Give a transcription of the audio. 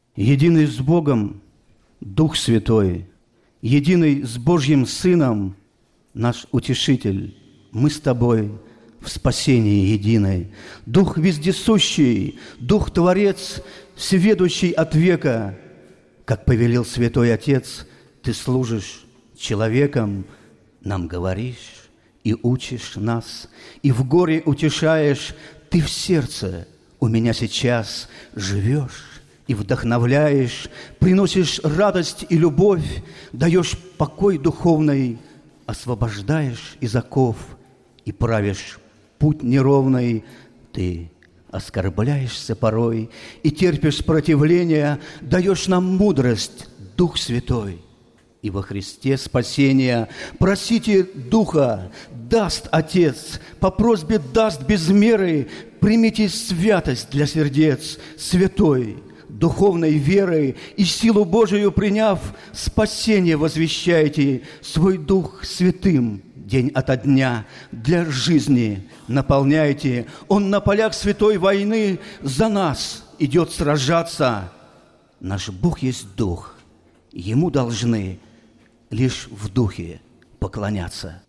Единый с Богом Дух Святой, единый с Божьим Сыном, наш Утешитель, мы с Тобой в спасении единой. Дух вездесущий, Дух Творец, всеведущий от века, как повелел Святой Отец, Ты служишь человеком, нам говоришь и учишь нас, и в горе утешаешь. Ты в сердце у меня сейчас живешь и вдохновляешь, приносишь радость и любовь, даешь покой духовный, освобождаешь из оков и правишь путь неровный. Ты оскорбляешься порой и терпишь противление, даешь нам мудрость, Дух Святой. И во Христе спасения просите Духа, даст Отец, по просьбе даст без меры. Примите святость для сердец святой, духовной верой, и силу Божию приняв, спасение возвещайте, свой Дух святым день ото дня для жизни наполняйте. Он на полях святой войны за нас идет сражаться. Наш Бог есть Дух, Ему должны лишь в Духе поклоняться.